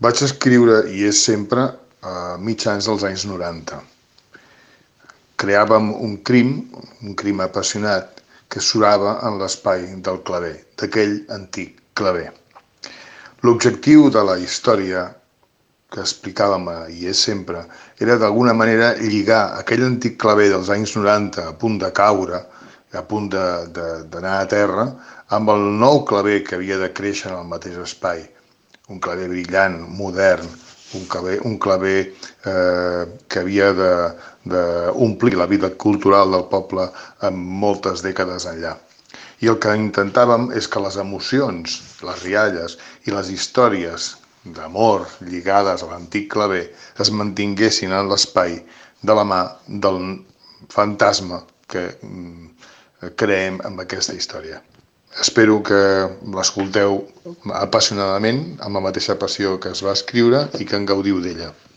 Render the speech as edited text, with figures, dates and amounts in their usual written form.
Vaig escriure I és sempre a mitjans dels anys 90. Creàvem un crim apassionat que surava en l'espai del claver, d'aquell antic claver. L'objectiu de la història que explicàvem a I és sempre era d'alguna manera lligar aquell antic claver dels anys 90 a punt de caure, a punt d'anar a terra, amb el nou claver que havia de créixer en el mateix espai. Un claver brillant, modern, un claver que havia d'omplir la vida cultural del poble amb moltes dècades enllà. I el que intentàvem és que les emocions, les rialles i les històries d'amor lligades a l'antic claver es mantinguessin en l'espai de la mà del fantasma que creem amb aquesta història. Espero que l'escolteu apassionadament, amb la mateixa passió que es va escriure i que en gaudiu d'ella.